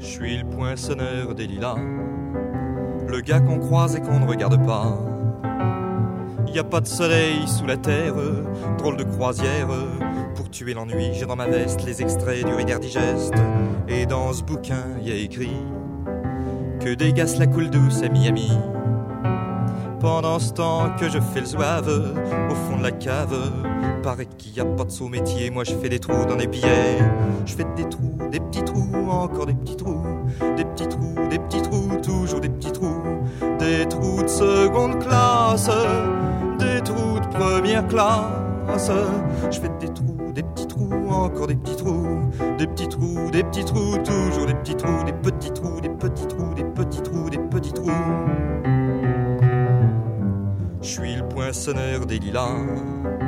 suis le poinçonneur des lilas, le gars qu'on croise et qu'on ne regarde pas. Y a pas de soleil sous la terre, drôle de croisière. Pour tuer l'ennui, j'ai dans ma veste les extraits du Reader Digest. Et dans ce bouquin, y a écrit que dégasse la coule douce à Miami. Pendant ce temps que je fais le zouave au fond de la cave, paraît qu'il y a pas de saut métier. Moi je fais des trous dans des billets. Je fais des trous, des petits trous, encore des petits trous. Des petits trous, des petits trous, toujours des petits trous. Des trous de seconde classe, des trous de première classe. Je fais des trous, des petits trous, encore des petits trous. Des petits trous, des petits trous, toujours des petits trous. Des petits trous, des petits trous, des petits trous, des petits trous. Je suis le poinçonneur des lilas,